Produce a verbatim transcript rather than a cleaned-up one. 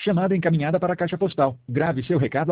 Chamada encaminhada para a caixa postal. Grave seu recado